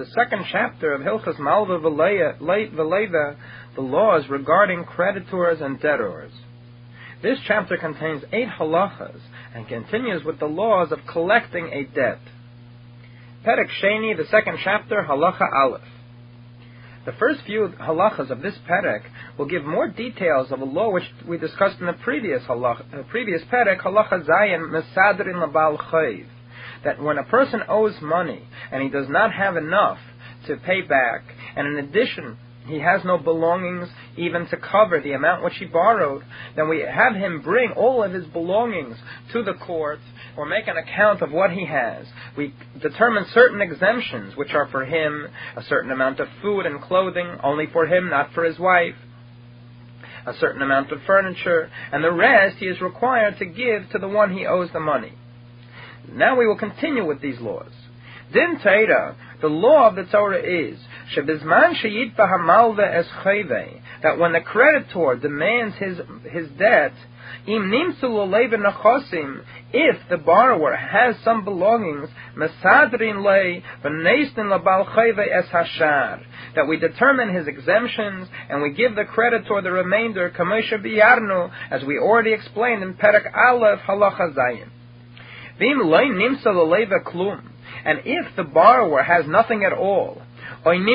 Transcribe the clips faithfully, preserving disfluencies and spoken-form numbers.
the second chapter of Hilchos Malva V'Leva, the laws regarding creditors and debtors. This chapter contains eight halachas and continues with the laws of collecting a debt. Perek Sheni, the second chapter, halacha Aleph. The first few halachas of this perek will give more details of a law which we discussed in the previous halach, uh, previous perek, halacha Zayin, mesadrin labal chayv, that when a person owes money and he does not have enough to pay back, and in addition he has no belongings even to cover the amount which he borrowed, then we have him bring all of his belongings to the court or make an account of what he has. We determine certain exemptions which are for him, a certain amount of food and clothing, only for him, not for his wife, a certain amount of furniture, and the rest he is required to give to the one he owes the money. Now we will continue with these laws. Din Torah, the law of the Torah is shebizman sheyitba hamalva es chayve, that when the creditor demands his his debt, im nimtzu l'lei v'nachosim, if the borrower has some belongings, mesadrin lei v'neistin labal chayve es hashar, that we determine his exemptions and we give the creditor the remainder, kamoshe biyarnu, as we already explained in Perek Aleph halacha Zayin. V'im lei nimtzu l'lei v'klum, and if the borrower has nothing at all, or he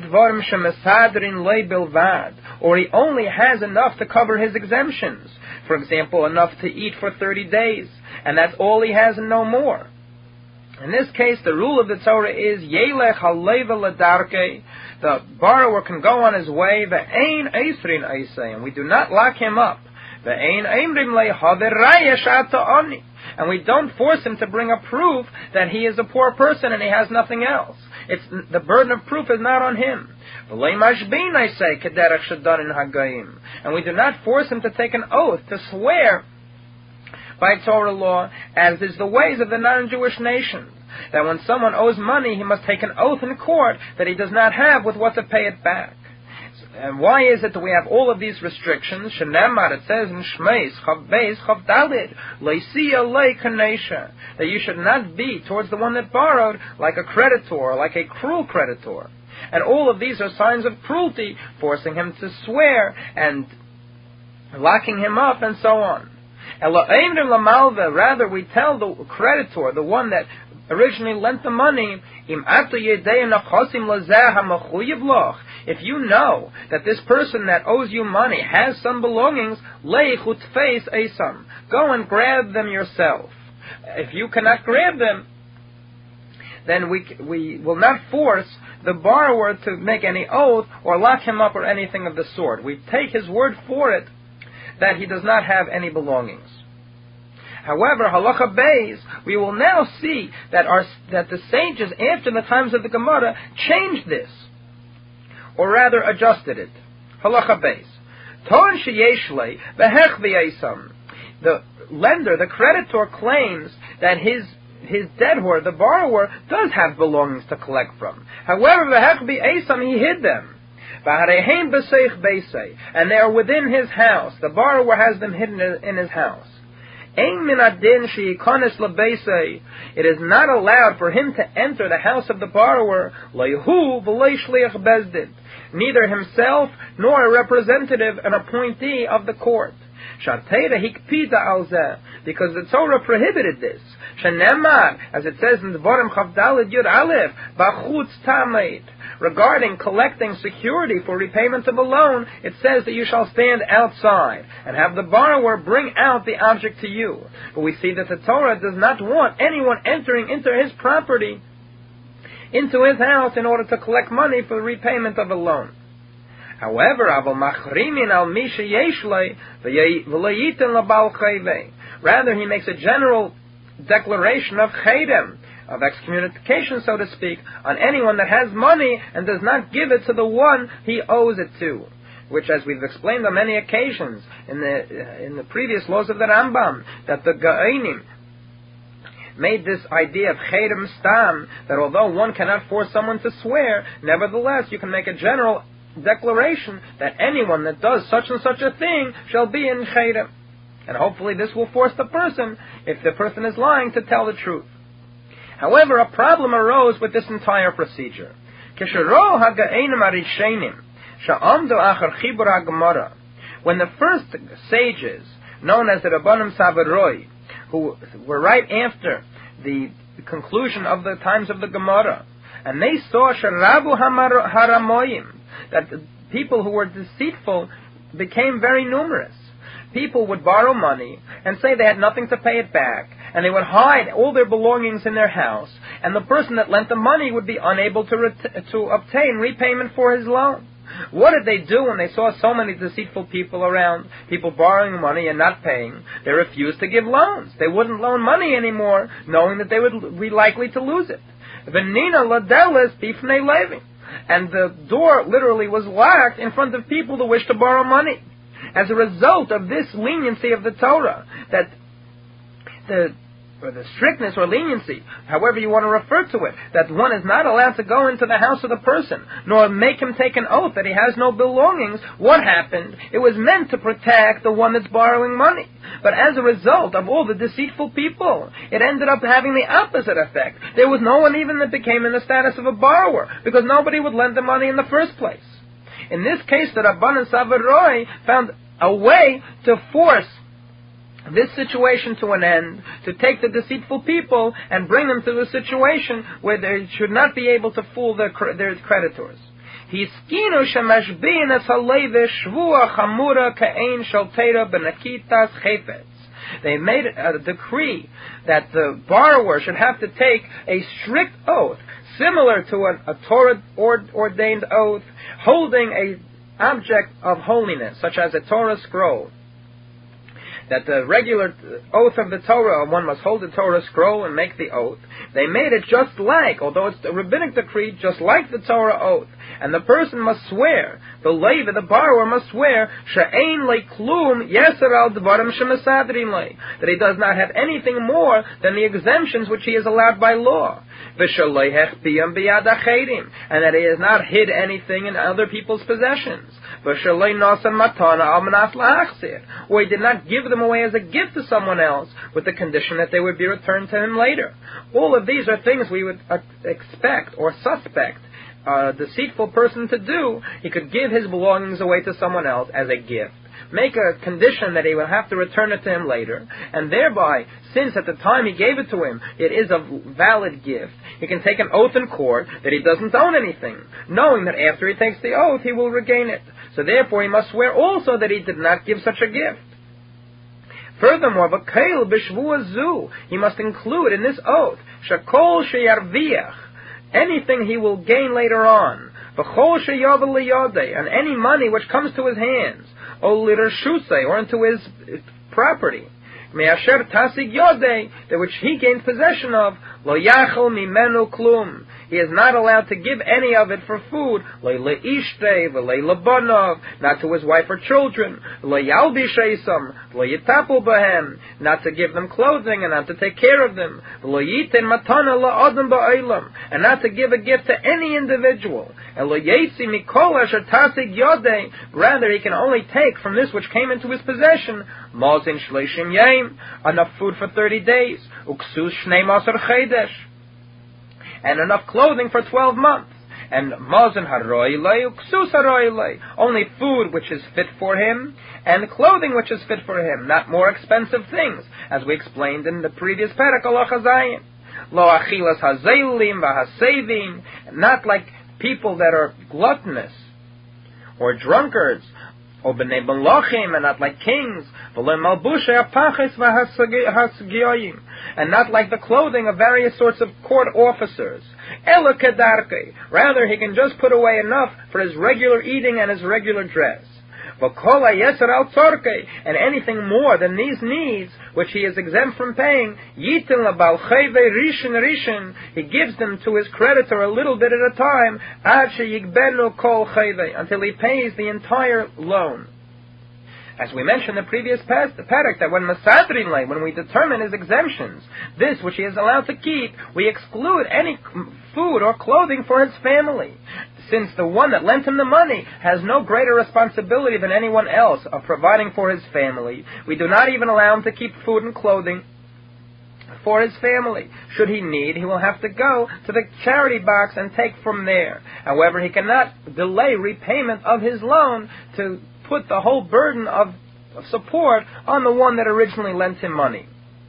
only has enough to cover his exemptions, for example, enough to eat for thirty days, and that's all he has and no more. In this case, the rule of the Torah is Yelech haleva ladarke, the borrower can go on his way, ve'ein eisrin eisei, and we do not lock him up. Ve'ein eimrim le haveraya shata oni, and we don't force him to bring a proof that he is a poor person and he has nothing else. It's the burden of proof is not on him. And we do not force him to take an oath, to swear by Torah law, as is the ways of the non-Jewish nation, that when someone owes money, he must take an oath in court that he does not have with what to pay it back. And why is it that we have all of these restrictions? Shenemar, it says in Shmeis, Chav Beis, Chav Dalid, Leisiya Le Kanesha, that you should not be towards the one that borrowed like a creditor, like a cruel creditor. And all of these are signs of cruelty, forcing him to swear and locking him up and so on. Rather, we tell the creditor, the one that originally lent the money, if you know that this person that owes you money has some belongings, go and grab them yourself. If you cannot grab them, then we we will not force the borrower to make any oath or lock him up or anything of the sort. We take his word for it that he does not have any belongings. However, halacha beis, we will now see that our that the sages after the times of the Gemara changed this, or rather adjusted it. Halacha beis, ton sheyeshle behech v'yesam. The lender, the creditor, claims that his his debtor, the borrower, does have belongings to collect from. However, behech v'yesam, he hid them. And they are within his house. The borrower has them hidden in his house. It is not allowed for him to enter the house of the borrower, neither himself nor a representative, an appointee of the court. Because the Torah prohibited this. As it says in the Dvarim Chavdalid Yud Aleph, Bachutz Tameit, regarding collecting security for repayment of a loan, it says that you shall stand outside and have the borrower bring out the object to you. But we see that the Torah does not want anyone entering into his property, into his house, in order to collect money for the repayment of a loan. However, rather he makes a general declaration of chedem, of excommunication, so to speak, on anyone that has money and does not give it to the one he owes it to, which, as we've explained on many occasions in the uh, in the previous laws of the Rambam, that the Gaonim made this idea of chedem stam, that although one cannot force someone to swear, nevertheless you can make a general declaration that anyone that does such and such a thing shall be in chedem. And hopefully this will force the person, if the person is lying, to tell the truth. However, a problem arose with this entire procedure. Kisharo haga'enim arishenim, sha'amdu achar chibur ha'gemara. When the first sages, known as the Rabbanim Savaroi, who were right after the conclusion of the times of the Gemara, and they saw sharabu haramoyim, that the people who were deceitful became very numerous. People would borrow money and say they had nothing to pay it back, and they would hide all their belongings in their house, and the person that lent the money would be unable to ret- to obtain repayment for his loan. What did they do when they saw so many deceitful people around, people borrowing money and not paying? They refused to give loans. They wouldn't loan money anymore, knowing that they would be likely to lose it. V'nina ladelis bifnei levi. And the door literally was locked in front of people who wished to borrow money. As a result of this leniency of the Torah, that the or the strictness or leniency, however you want to refer to it, that one is not allowed to go into the house of the person, nor make him take an oath that he has no belongings. What happened? It was meant to protect the one that's borrowing money. But as a result of all the deceitful people, it ended up having the opposite effect. There was no one even that became in the status of a borrower, because nobody would lend the money in the first place. In this case, the Rabbanan Savaroi found a way to force this situation to an end, to take the deceitful people and bring them to the situation where they should not be able to fool their, their creditors. They made a decree that the borrower should have to take a strict oath, similar to an, a Torah-ordained oath, holding a object of holiness, such as a Torah scroll. That the regular oath of the Torah, one must hold the Torah scroll and make the oath. They made it just like, although it's a rabbinic decree, just like the Torah oath. And the person must swear, the Levi, the borrower must swear, she'ein le'klum yeser al dvarim shemesadrin le, that he does not have anything more than the exemptions which he is allowed by law. V'shalei hechpiyam biyad acherim, and that he has not hid anything in other people's possessions. V'shalei nasan matana al manas la'achzir, or he did not give them away as a gift to someone else with the condition that they would be returned to him later. All of these are things we would uh, expect or suspect a deceitful person to do. He could give his belongings away to someone else as a gift, make a condition that he will have to return it to him later, and thereby, since at the time he gave it to him, it is a valid gift, he can take an oath in court that he doesn't own anything, knowing that after he takes the oath, he will regain it. So therefore, he must swear also that he did not give such a gift. Furthermore, v'keil b'shvua zu, he must include in this oath, shakol sheyarviach, anything he will gain later on, v'chol sheyavel liyodei, and any money which comes to his hands, o lirashusei, or into his property, me'asher tasig yodei, that which he gains possession of, lo yachol mimenu klum, he is not allowed to give any of it for food, lo le'ishtei, v'le lebanov, not to his wife or children, lo yalbisheisam, lo yitapul bahem, not to give them clothing and not to take care of them, lo yiten matana la'adam ba'olam, and not to give a gift to any individual, and lo yetzi mikol asher tasig yodei, rather he can only take from this which came into his possession, mazin shleishim yom, enough food for thirty days, uksus shnei masar chedesh, and enough clothing for twelve months, and mazon haroi lei, uksus haroi lei, only food which is fit for him, and clothing which is fit for him, not more expensive things, as we explained in the previous parak halacha zayin. Lo achilas hazelim v'hasevim, not like people that are gluttonous, or drunkards, or b'nei malachim, and not like kings, v'lo malbushei apaches v'hasgioyim, and not like the clothing of various sorts of court officers. Ela kedarke, rather he can just put away enough for his regular eating and his regular dress. V'kol hayeser al tzorke, and anything more than these needs, which he is exempt from paying, yitin labal chayve rishon rishon, he gives them to his creditor a little bit at a time, ad sheyigbenu kol chayve, until he pays the entire loan. As we mentioned in the previous parak, that when masadrin lay, when we determine his exemptions, this which he is allowed to keep, we exclude any food or clothing for his family, since the one that lent him the money has no greater responsibility than anyone else of providing for his family. We do not even allow him to keep food and clothing for his family. Should he need, he will have to go to the charity box and take from there. However, he cannot delay repayment of his loan to put the whole burden of support on the one that originally lent him money.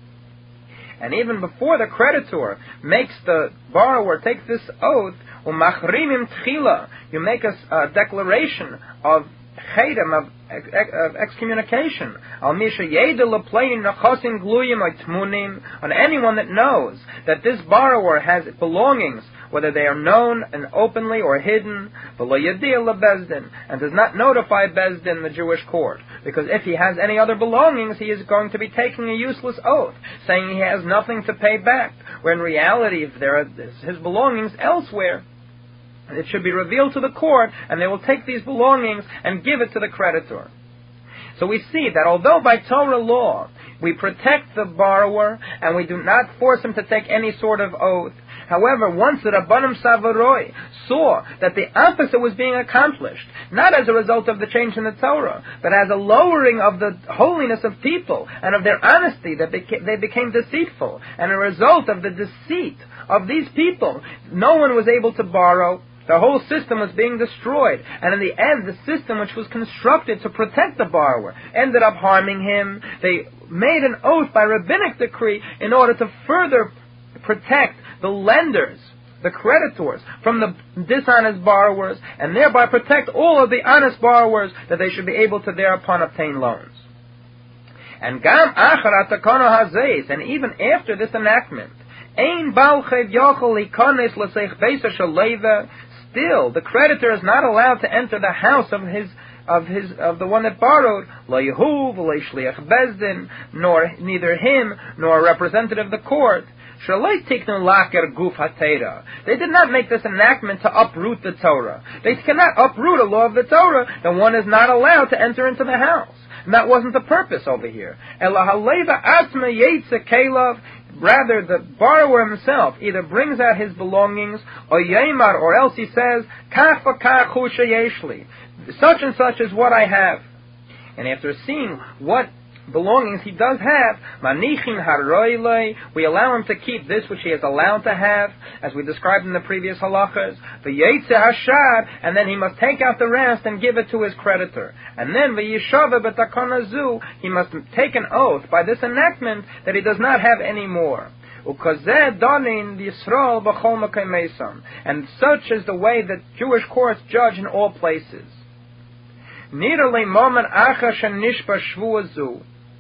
And even before the creditor makes the borrower take this oath, umachrimim tchila, you make a, a declaration of chedem, of, of excommunication, al misha yeda leplayin nachasim gluyim oitmunim, on anyone that knows that this borrower has belongings, whether they are known and openly or hidden, v'lo yadia lebezdin, and does not notify Bezdin, the Jewish court, because if he has any other belongings, he is going to be taking a useless oath, saying he has nothing to pay back, where in reality, if there are his belongings elsewhere, it should be revealed to the court, and they will take these belongings and give it to the creditor. So we see that although by Torah law we protect the borrower and we do not force him to take any sort of oath, however, once the Rabbanim Savaroi saw that the opposite was being accomplished, not as a result of the change in the Torah, but as a lowering of the holiness of people and of their honesty, that beca- they became deceitful, and a result of the deceit of these people, no one was able to borrow. The whole system was being destroyed, and in the end, the system which was constructed to protect the borrower ended up harming him. They made an oath by rabbinic decree in order to further protect the lenders, the creditors, from the dishonest borrowers, and thereby protect all of the honest borrowers, that they should be able to thereupon obtain loans. And gam achar atakana hazeis, and even after this enactment, ein bal chev yochel likones l'seich beisa shaleva, still the creditor is not allowed to enter the house of his of his of the one that borrowed, lo yehuv lo shliach bezdin, nor neither him nor a representative of the court. They did not make this enactment to uproot the Torah. They cannot uproot a law of the Torah, then one is not allowed to enter into the house. And that wasn't the purpose over here. Rather, the borrower himself either brings out his belongings, or yemar, or else he says, kach v'kach hu sheyeshli, such and such is what I have. And after seeing what belongings he does have, manichin haroilei, we allow him to keep this which he is allowed to have, as we described in the previous halachas, v'yetze hashad, and then he must take out the rest and give it to his creditor. And then v'yishava b'takana zu, he must take an oath by this enactment that he does not have any more. Ukazeh donin Yisrael b'chol makei meisam, and such is the way that Jewish courts judge in all places. Nider le moment acha shenishba shvua zu.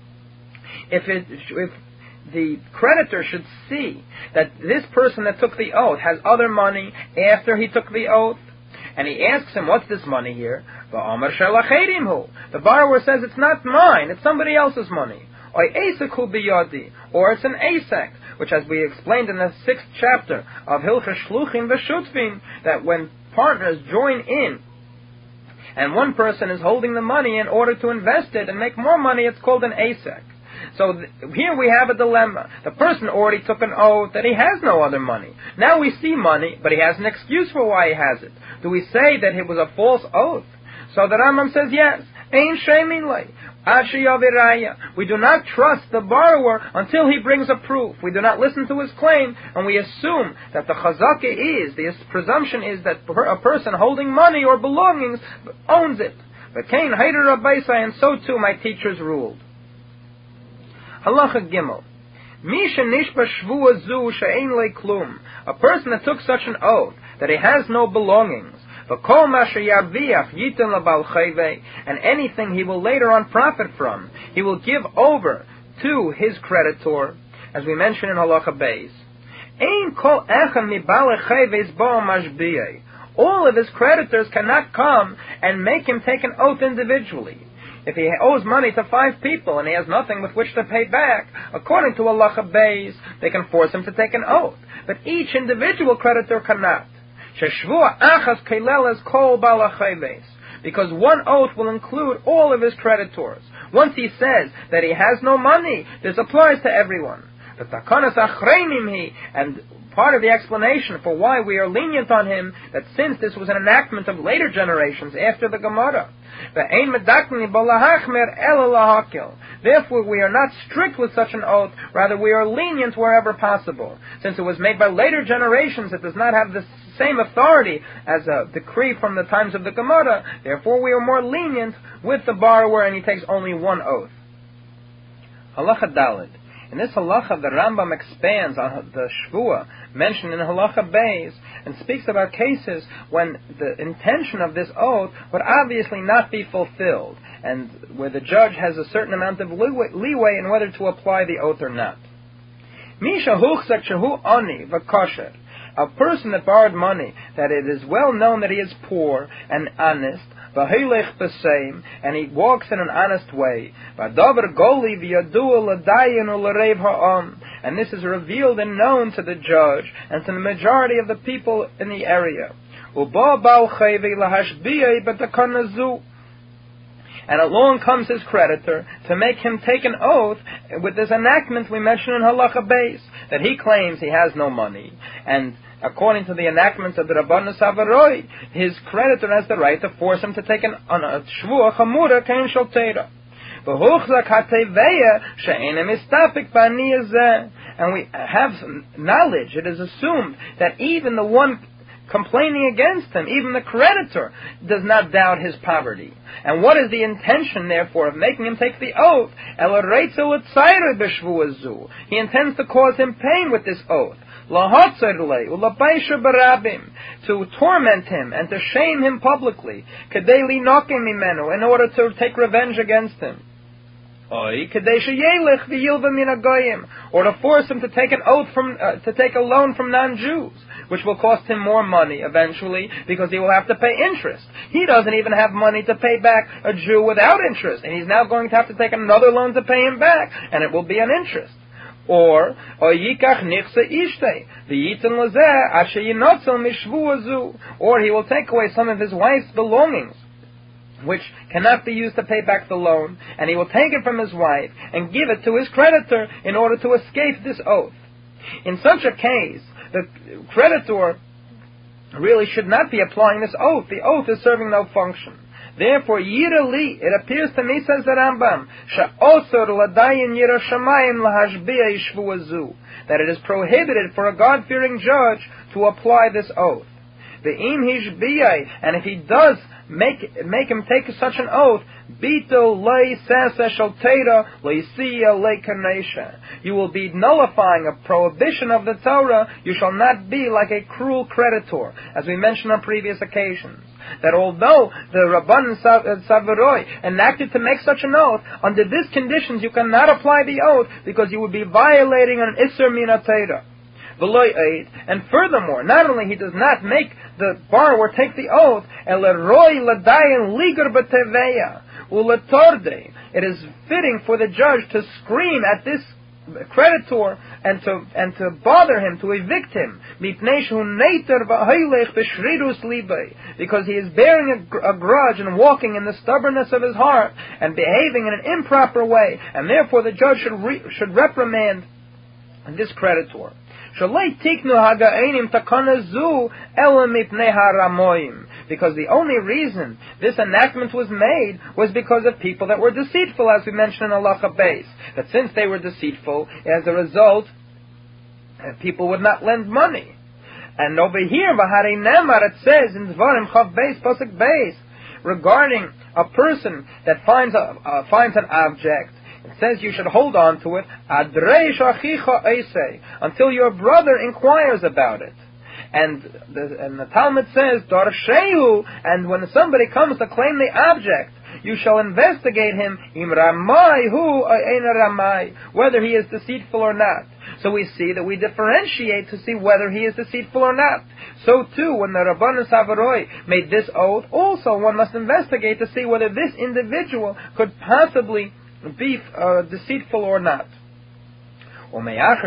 If it, if the creditor should see that this person that took the oath has other money after he took the oath, and he asks him, what's this money here? The borrower says, it's not mine, it's somebody else's money. Or it's an asek, which, as we explained in the sixth chapter of Hilchos Shluchim v'Shutfim, that when partners join in and one person is holding the money in order to invest it and make more money, it's called an asek. So th- here we have a dilemma. The person already took an oath that he has no other money. Now we see money, but he has an excuse for why he has it. Do we say that it was a false oath? So the Rambam says yes. Ein shemin lei. We do not trust the borrower until he brings a proof. We do not listen to his claim, and we assume that the chazaka is, the presumption is that a person holding money or belongings owns it. But Kain Heider Rabbeisai, and so too my teachers ruled. Halacha Gimel. Mi shenishba shvua zu she'ein lei klum. A person that took such an oath that he has no belongings, v'kol ma sheyarviach yitin labal chayvei, and anything he will later on profit from, he will give over to his creditor, as we mentioned in Halacha Beis. Ein kol echem mibale chayveis bo mashbiyei. All of his creditors cannot come and make him take an oath individually. If he owes money to five people and he has nothing with which to pay back, according to Halacha Beis, they can force him to take an oath. But each individual creditor cannot. Because one oath will include all of his creditors. Once he says that he has no money, this applies to everyone. The takanas achreinim hi, and part of the explanation for why we are lenient on him, that since this was an enactment of later generations after the Gemara, therefore we are not strict with such an oath, rather we are lenient wherever possible. Since it was made by later generations, it does not have the same authority as a decree from the times of the Gemara, therefore we are more lenient with the borrower and he takes only one oath. Halacha Daled. In this halacha, the Rambam expands on the shvuah mentioned in halacha Beis and speaks about cases when the intention of this oath would obviously not be fulfilled, and where the judge has a certain amount of leeway, leeway in whether to apply the oath or not. Misha huchzak shehu ani v'kosher. A person that borrowed money, that it is well known that he is poor and honest, v'hilech b'seim, and he walks in an honest way, v'adavar goli v'yadua l'dayin u'lerev ha'am, and this is revealed and known to the judge and to the majority of the people in the area. U'ba ba'al chayvi l'hashbiyai b'takanazu, and along comes his creditor to make him take an oath with this enactment we mentioned in Halacha Beis, that he claims he has no money, and according to the enactment of the Rabbanan Savaroi, his creditor has the right to force him to take an, on a shvuah chamura kein shel teira. And we have knowledge, it is assumed that even the one complaining against him, even the creditor, does not doubt his poverty. And what is the intention, therefore, of making him take the oath? He intends to cause him pain with this oath, to torment him and to shame him publicly, in order to take revenge against him, or to force him to take an oath from, uh, to take a loan from non-Jews, which will cost him more money eventually, because he will have to pay interest. He doesn't even have money to pay back a Jew without interest, and he's now going to have to take another loan to pay him back, and it will be an interest. Or, or he will take away some of his wife's belongings, which cannot be used to pay back the loan, and he will take it from his wife and give it to his creditor in order to escape this oath. In such a case, the creditor really should not be applying this oath. The oath is serving no function. Therefore, yirali, it appears to me, says the Rambam, sha'osor ladayin yira shamayim lahashbiya yishvuazu, that it is prohibited for a God-fearing judge to apply this oath. Ve'im hishbiyai, and if he does make make him take such an oath, bito lei sasa shalteira leisiya leikanesha, you will be nullifying a prohibition of the Torah. You shall not be like a cruel creditor, as we mentioned on previous occasions. That although the Rabbanan Savaroi enacted to make such an oath, under these conditions you cannot apply the oath, because you would be violating an Isser Min HaTorah. And furthermore, not only he does not make the borrower take the oath, it is fitting for the judge to scream at this creditor and to and to bother him, to evict him, because he is bearing a, a grudge and walking in the stubbornness of his heart and behaving in an improper way, and therefore the judge should re, should reprimand this creditor. Because the only reason this enactment was made was because of people that were deceitful, as we mentioned in Halacha Beis. That since they were deceitful, as a result, people would not lend money. And over here, V'harei Nemar, it says in Dvarim Chav Beis, Pasuk Beis, regarding a person that finds a, uh, finds an object, it says you should hold on to it until your brother inquires about it. And the, and the Talmud says, Darshehu, and when somebody comes to claim the object, you shall investigate him, im ramai hu ein ramai, whether he is deceitful or not. So we see that we differentiate to see whether he is deceitful or not. So too, when the Rabbanan Savaroi made this oath, also one must investigate to see whether this individual could possibly be uh, deceitful or not. And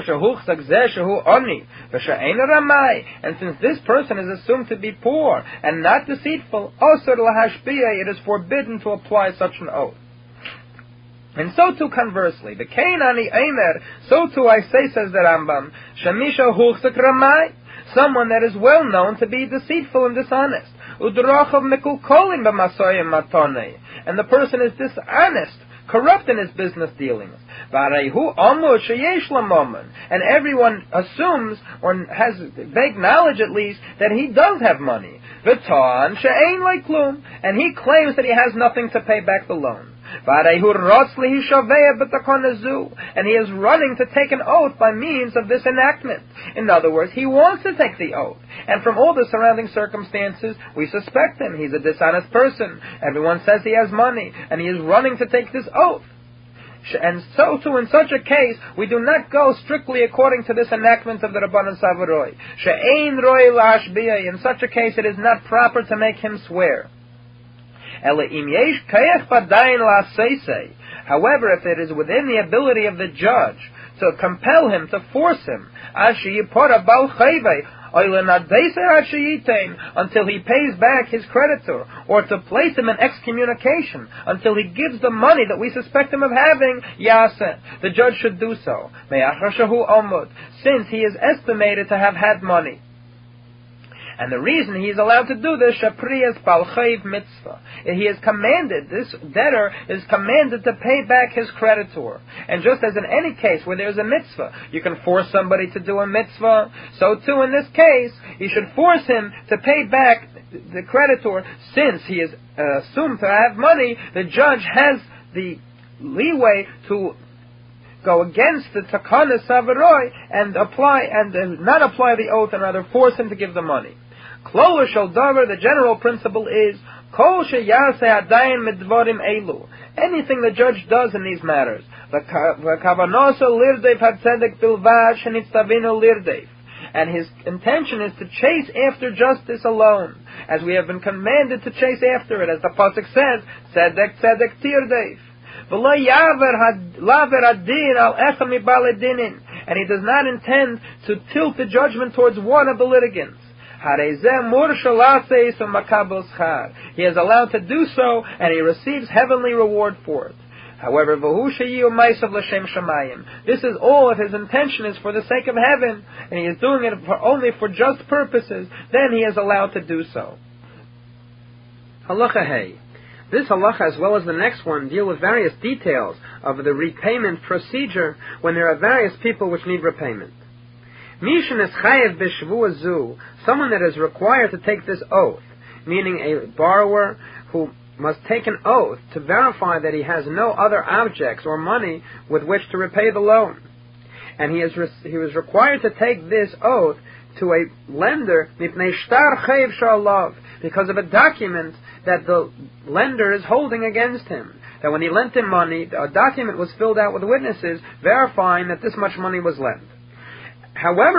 since this person is assumed to be poor and not deceitful, it is forbidden to apply such an oath. And so too conversely, the Kainani Eimer, so too I say, says the Rambam, Shamisha Huchsek Ramai, someone that is well known to be deceitful and dishonest. Udrachav Mikulkolim B'masoyim Matonei, and the person is dishonest, corrupt in his business dealings. And everyone assumes, or has vague knowledge at least, that he does have money. And he claims that he has nothing to pay back the loan. And he is running to take an oath by means of this enactment. In other words, he wants to take the oath. And from all the surrounding circumstances, we suspect him. He's a dishonest person. Everyone says he has money, and he is running to take this oath. And so too, in such a case, we do not go strictly according to this enactment of the Rabbanan Savaroi. She'ein roi la'ashbiyah. In such a case, it is not proper to make him swear. However, if it is within the ability of the judge to compel him, to force him, until he pays back his creditor, or to place him in excommunication, until he gives the money that we suspect him of having, yaseh, the judge should do so, since he is estimated to have had money. And the reason he is allowed to do this, shapriyas balchayv mitzvah. He is commanded, this debtor is commanded to pay back his creditor. And just as in any case where there is a mitzvah, you can force somebody to do a mitzvah, so too in this case, you should force him to pay back the creditor. Since he is uh, assumed to have money, the judge has the leeway to go against the takana savaroi and apply and uh, not apply the oath, and rather force him to give the money. Klola shel davar, the general principle is kol sheyaseh adayin midvarim elu. Anything the judge does in these matters, v'kavanoso lirdeif hatzedek bilvad shenitzavinu lirdeif, and his intention is to chase after justice alone, as we have been commanded to chase after it, as the pasuk says, tzedek tzedek tirdeif. And he does not intend to tilt the judgment towards one of the litigants. He is allowed to do so, and he receives heavenly reward for it. However, this is all if his intention is for the sake of heaven, and he is doing it for only for just purposes, then he is allowed to do so. Halacha Hey. This halacha, as well as the next one, deal with various details of the repayment procedure when there are various people which need repayment. Mishin is chayev b'shvuah zu, someone that is required to take this oath, meaning a borrower who must take an oath to verify that he has no other objects or money with which to repay the loan. And he, is re- he was required to take this oath to a lender mipnei shtar chayev shalav, because of a document that the lender is holding against him. That when he lent him money, a document was filled out with witnesses verifying that this much money was lent. However,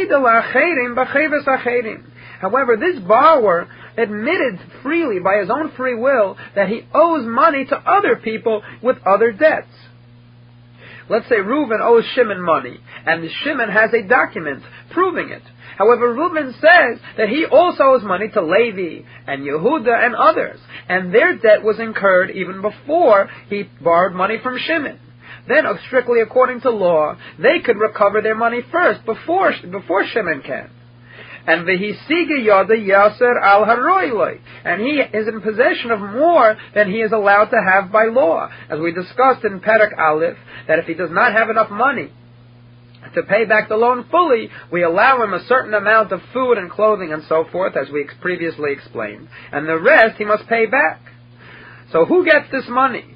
however, this borrower admitted freely by his own free will that he owes money to other people with other debts. Let's say Reuben owes Shimon money, and Shimon has a document proving it. However, Reuben says that he also owes money to Levi and Yehuda and others, and their debt was incurred even before he borrowed money from Shimon. Then, strictly according to law, they could recover their money first, before before Shimon can. And v'hisiga yada yaser al haroiloi, and he is in possession of more than he is allowed to have by law, as we discussed in Perek Aleph, that if he does not have enough money to pay back the loan fully, we allow him a certain amount of food and clothing and so forth, as we previously explained, and the rest he must pay back. So who gets this money?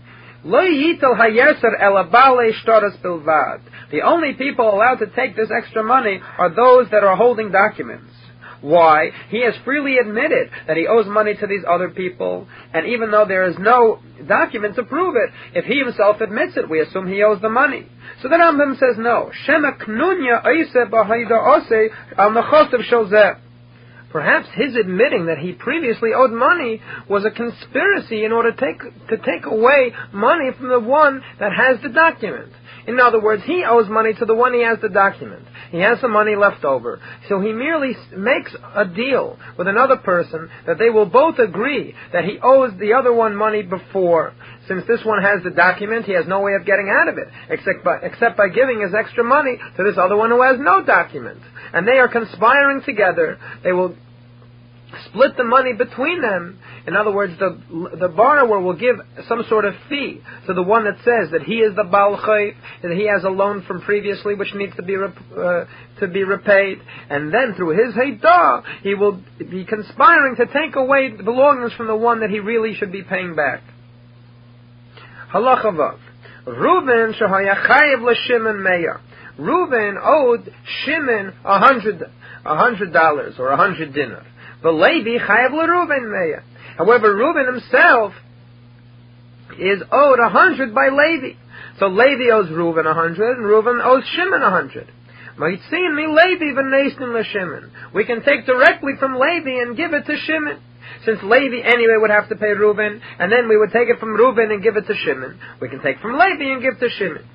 The only people allowed to take this extra money are those that are holding documents. Why? He has freely admitted that he owes money to these other people, and even though there is no document to prove it, if he himself admits it, we assume he owes the money. So the Rambam says no. Perhaps his admitting that he previously owed money was a conspiracy in order to take, to take away money from the one that has the document. In other words, he owes money to the one he has the document. He has the money left over. So he merely makes a deal with another person that they will both agree that he owes the other one money before. Since this one has the document, he has no way of getting out of it, except by, except by giving his extra money to this other one who has no document. And they are conspiring together. They will split the money between them. In other words, the the borrower will give some sort of fee to the one that says that he is the Baal Chayv, that he has a loan from previously which needs to be rep, uh, to be repaid, and then through his Heidah, he will be conspiring to take away the belongings from the one that he really should be paying back. Halacha Vav. Reuven shehaya chayev l'Shimon meya. Reuven owed Shimon a hundred a hundred dollars or a hundred dinar. The Levi chayev l'Reuven meya. However, Reuben himself is owed a hundred by Levi. So Levi owes Reuben a hundred, and Reuben owes Shimon a hundred. We can take directly from Levi and give it to Shimon. Since Levi anyway would have to pay Reuben, and then we would take it from Reuben and give it to Shimon. We can take from Levi and give to Shimon.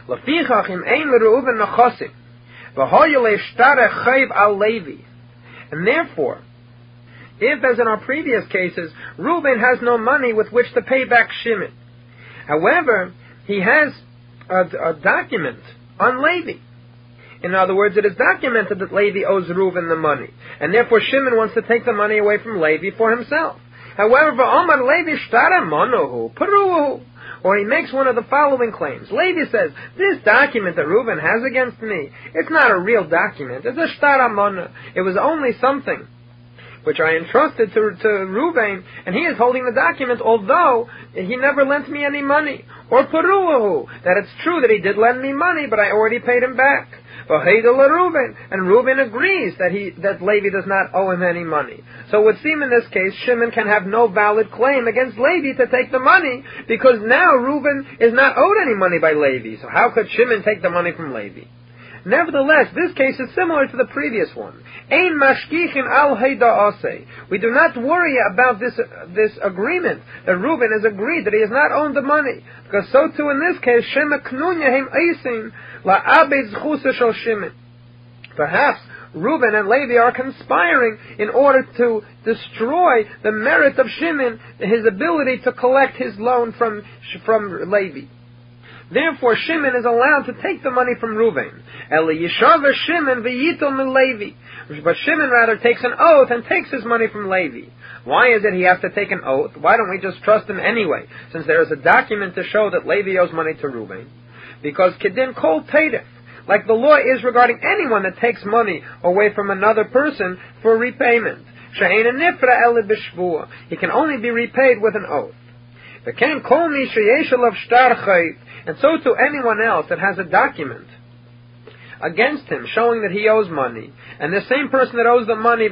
And therefore, if, as in our previous cases, Reuben has no money with which to pay back Shimon, however, he has a, a document on Levi. In other words, it is documented that Levi owes Reuben the money, and therefore Shimon wants to take the money away from Levi for himself. However, V'omar Levi shtara monohu peruhu, or he makes one of the following claims. Levi says, this document that Reuben has against me, it's not a real document. It's a shtara mono. It was only something which I entrusted to, to Reuben, and he is holding the document, although he never lent me any money. Or peruhu, that it's true that he did lend me money, but I already paid him back. Reuben, and Reuben agrees that he that Levi does not owe him any money. So it would seem in this case Shimon can have no valid claim against Levi to take the money, because now Reuben is not owed any money by Levi. So how could Shimon take the money from Levi? Nevertheless, this case is similar to the previous one. Ein mashkichin al heida aseh. We do not worry about this uh, this agreement that Reuben has agreed that he has not owned the money, because so too in this case, Shema knunya him eisin la abed zchusa shel Shimon. Perhaps Reuben and Levi are conspiring in order to destroy the merit of Shimon, his ability to collect his loan from from Levi. Therefore, Shimon is allowed to take the money from Reuben. Shimon Levi. But Shimon rather takes an oath and takes his money from Levi. Why is it he has to take an oath? Why don't we just trust him anyway, since there is a document to show that Levi owes money to Reuben? Because Kedin Kol Teidef, like the law is regarding anyone that takes money away from another person for repayment. He can only be repaid with an oath. And so to anyone else that has a document against him showing that he owes money, and the same person that owes the money,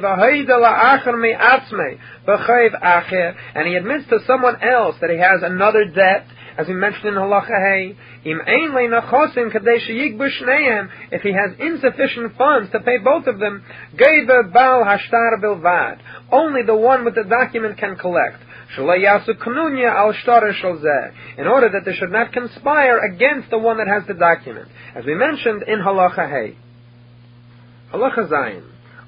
and he admits to someone else that he has another debt, as we mentioned in Halacha Hey, if he has insufficient funds to pay both of them, only the one with the document can collect, in order that they should not conspire against the one that has the document, as we mentioned in Halacha Hey. Halacha Zayin.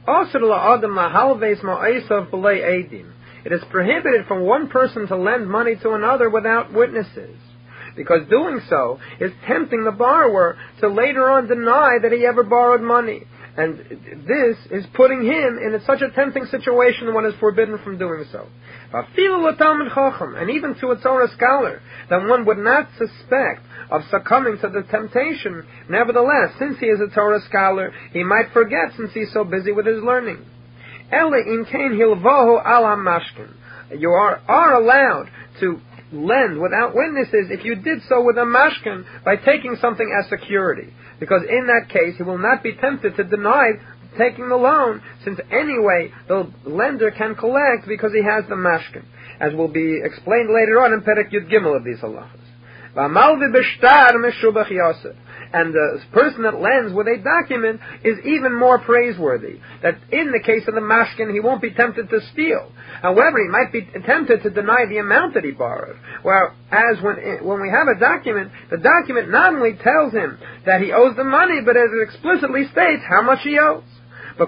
It is prohibited for one person to lend money to another without witnesses, because doing so is tempting the borrower to later on deny that he ever borrowed money. And this is putting him in such a tempting situation one is forbidden from doing so. And even to a Torah scholar, that one would not suspect of succumbing to the temptation, nevertheless, since he is a Torah scholar, he might forget since he's so busy with his learning. You are, are allowed to lend without witnesses if you did so with a mashkin by taking something as security, because in that case he will not be tempted to deny taking the loan, since anyway the lender can collect because he has the mashkin, as will be explained later on in Perek Yud Gimel of these halachas. And the person that lends with a document is even more praiseworthy. That in the case of the mashkin, he won't be tempted to steal. However, he might be tempted to deny the amount that he borrowed. Whereas when when we have a document, the document not only tells him that he owes the money, but it explicitly states how much he owes. And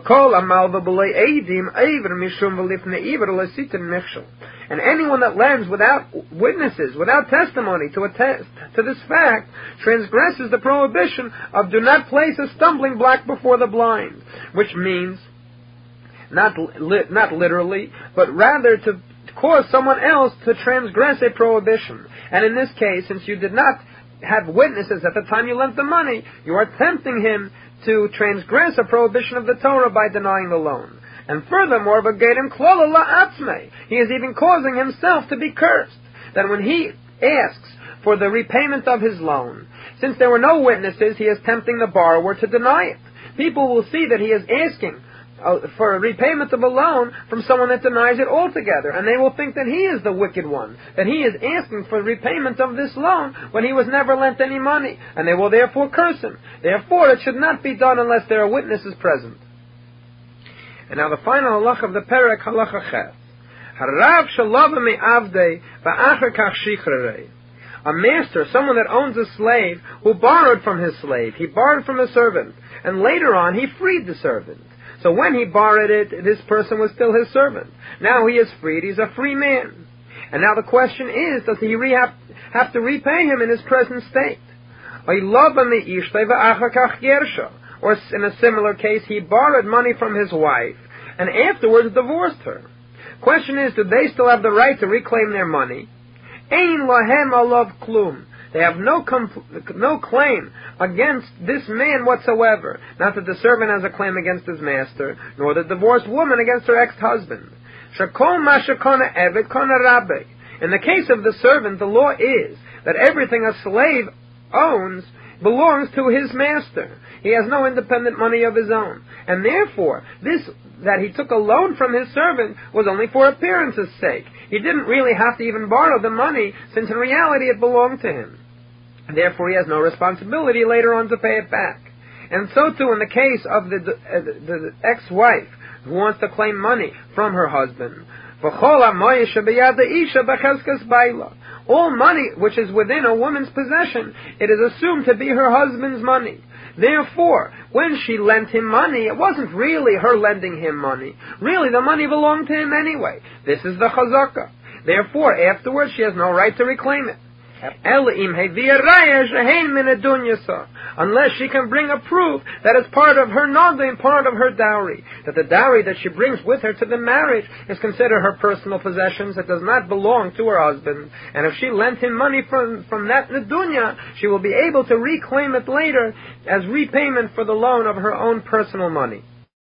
anyone that lends without witnesses, without testimony to attest to this fact, transgresses the prohibition of do not place a stumbling block before the blind, which means, not li- not literally, but rather to cause someone else to transgress a prohibition. And in this case, since you did not have witnesses at the time you lent the money, you are tempting him to transgress a prohibition of the Torah by denying the loan. And furthermore, he is even causing himself to be cursed. That when he asks for the repayment of his loan, since there were no witnesses, he is tempting the borrower to deny it. People will see that he is asking uh, for a repayment of a loan from someone that denies it altogether, and they will think that he is the wicked one, that he is asking for repayment of this loan when he was never lent any money, and they will therefore curse him. Therefore, it should not be done unless there are witnesses present. And now the final halach of the perek, halacha ches. Harav shalava me'avdei va'achar kach shichrarei. A master, someone that owns a slave, who borrowed from his slave. He borrowed from a servant, and later on he freed the servant. So when he borrowed it, this person was still his servant. Now he is freed, he's a free man. And now the question is, does he re- have, have to repay him in his present state? Or in a similar case, he borrowed money from his wife, and afterwards divorced her. Question is, do they still have the right to reclaim their money? Ein lahem alav klum. They have no compl- no claim against this man whatsoever. Not that the servant has a claim against his master, nor the divorced woman against her ex-husband. Shakol mashakona evet kona rabbe. In the case of the servant, the law is that everything a slave owns belongs to his master. He has no independent money of his own. And therefore, this that he took a loan from his servant was only for appearance's sake. He didn't really have to even borrow the money, since in reality it belonged to him. Therefore, he has no responsibility later on to pay it back. And so too in the case of the, uh, the, the ex-wife who wants to claim money from her husband. All money which is within a woman's possession, it is assumed to be her husband's money. Therefore, when she lent him money, it wasn't really her lending him money. Really, the money belonged to him anyway. This is the chazakah. Therefore, afterwards, she has no right to reclaim it. Unless she can bring a proof that is part of her nagin, part of her dowry. That the dowry that she brings with her to the marriage is considered her personal possessions. It does not belong to her husband. And if she lent him money from, from that nedunya, she will be able to reclaim it later as repayment for the loan of her own personal money.